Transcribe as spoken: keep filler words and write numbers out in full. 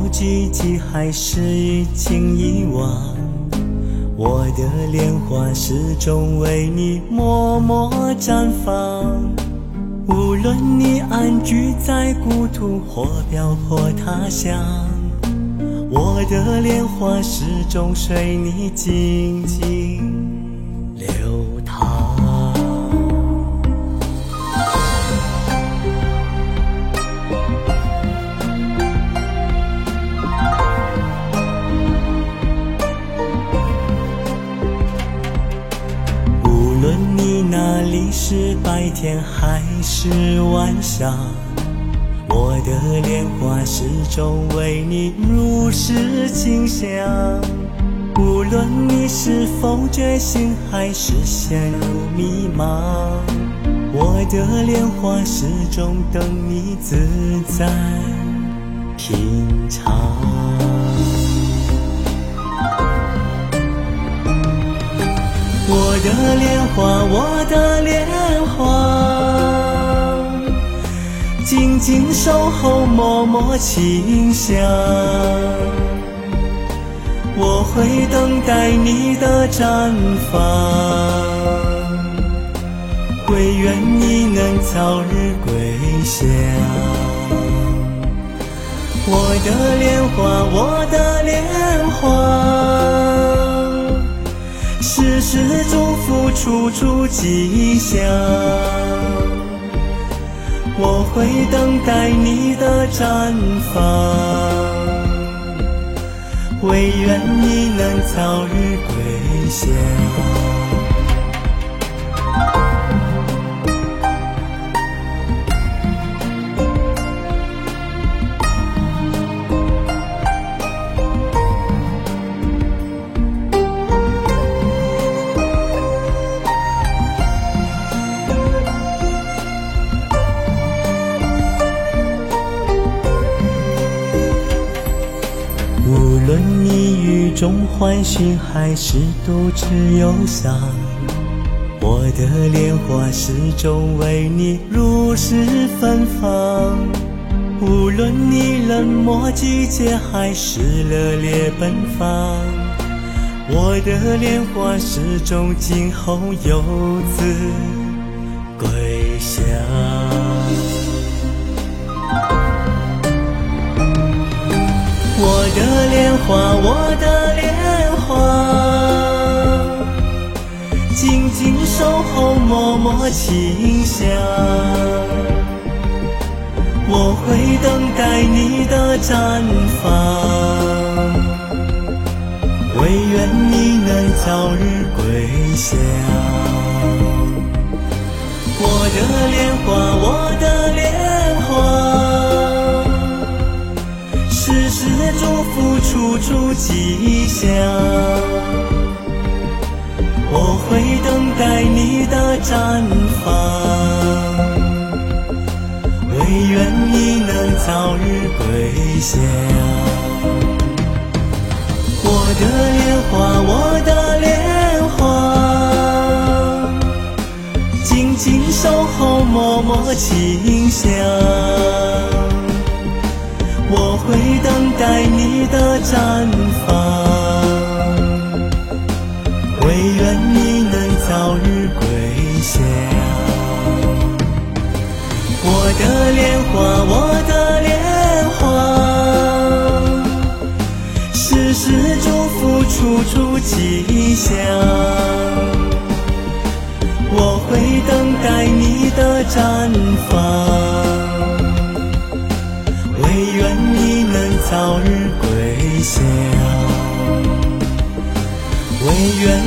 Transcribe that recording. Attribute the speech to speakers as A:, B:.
A: 某季节还是已经遗忘，我的莲花始终为你默默绽放。无论你安居在故土或漂泊他乡，我的莲花始终随你静静流淌。无论你那里是白天还是晚上，我的莲花始终为你如是清香。无论你是否觉醒还是陷入迷茫，我的莲花始终等你自在品尝。我的莲花，我的莲花，静静守候，默默清香。我会等待你的绽放，唯愿你能早日归乡。我的莲花，我的莲花，时时祝福，处处吉祥。我会等待你的绽放，唯愿你能早日归乡。无论你雨中欢讯还是独自忧伤，我的莲花始终为你如是芬芳。无论你冷漠季节还是热烈奔放，我的莲花始终今后有自归乡。我的莲花，我的莲花，静静守候，默默清香。我会等待你的绽放，唯愿你能早日归乡。我的莲花，我的莲花，时时祝福，处处吉祥。我会等待你的绽放，唯愿你能早日归乡。我的莲花，我的莲花，静静守候，默默清香。我会等待你的绽放，唯愿你能早日归乡。我的莲花，我的莲花，时时祝福，处处吉祥。我会等待你的绽放，唯愿你能早日归乡，唯愿